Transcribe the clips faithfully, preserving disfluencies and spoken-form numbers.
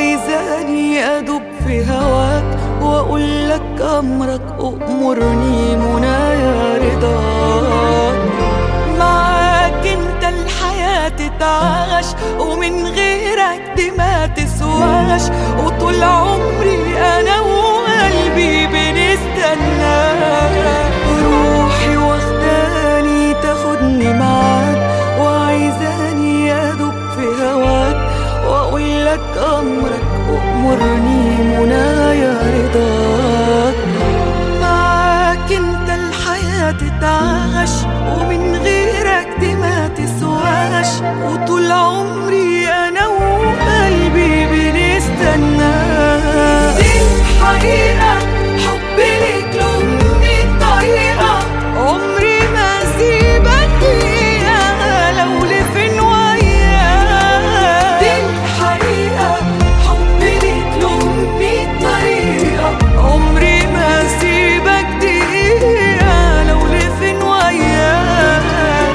عايزاني أدوب في هواك وأقول لك أمرك أؤمرني منايا رضاك. معاك انت الحياة تتعاش ومن غيرك دي ما تسواش، وطول عمري أنا وقلبي بنستناك. روحي واخداني تاخدني معاك وعايزاني أدوب في هواك وأقول لك أمرك أؤمرني منايا رضاك. معاك انت الحياة تتعاش ومن غيرك دي ما تسواش، وطول عمري أنا وقلبي بنستناك. دي الحقيقة حبي ليك له مية طريقة، عمري ما أسيبك دقيقة لو لفين وياك. دي الحقيقة حبي ليك له مية طريقة، عمري ما أسيبك دقيقة لو لفين وياك.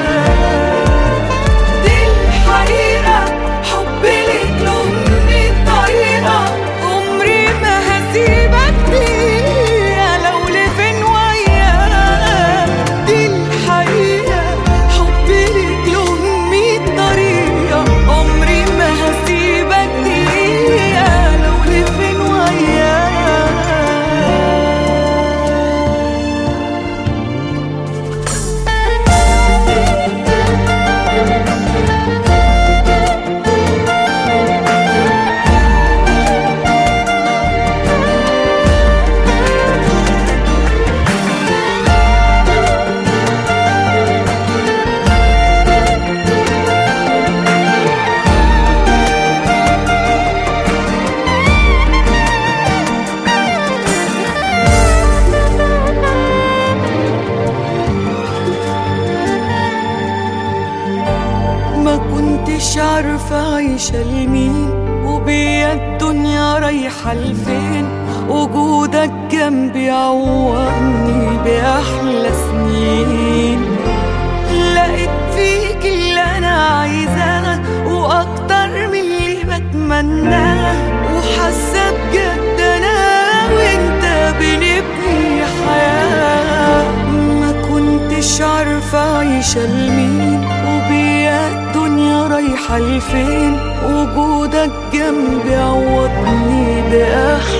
دي الحقيقة حبي ليك له مية طريقة، عمري ما هسيبك دقيقة لو لفين وياك. دي الحقيقة حبي ليك له مية طريقة، عمري ما هسيبك دقيقة لو لفين وياك. ما كنتش عارفة عايشة لمين وبيا الدنيا رايحة لفين، وجودك جنبي عوضني بأحلى سنين. لقيت فيك اللي أنا عايزاه وأكتر من اللي بتمناه، وحاسة بجد أنا وأنت بنبني حياة. ما كنتش عارفة عايشة لمين وبيا الدنيا رايحة لفين، وجودك جنبي عوضني بأحلى